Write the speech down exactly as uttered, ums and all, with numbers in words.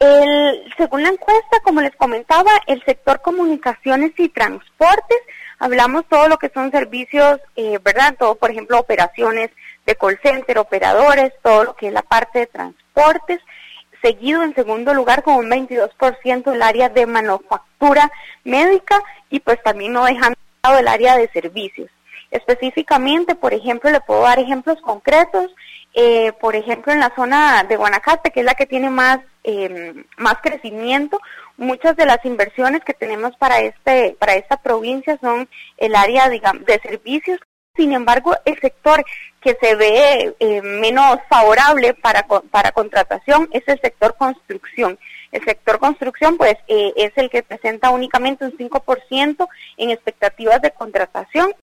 El, según la encuesta, como les comentaba, el sector comunicaciones y transportes, hablamos todo lo que son servicios, eh, ¿verdad? Todo, por ejemplo, operaciones de call center, operadores, todo lo que es la parte de transportes. Seguido en segundo lugar con un veintidós por ciento el área de manufactura médica y pues también no dejando de lado el área de servicios. Específicamente, por ejemplo, le puedo dar ejemplos concretos, eh, por ejemplo, en la zona de Guanacaste, que es la que tiene más eh, más crecimiento, muchas de las inversiones que tenemos para este para esta provincia son el área, digamos, de servicios. Sin embargo, el sector que se ve eh, menos favorable para para contratación es el sector construcción. El sector construcción, pues, eh, es el que presenta únicamente un cinco por ciento en expectativas de contratación.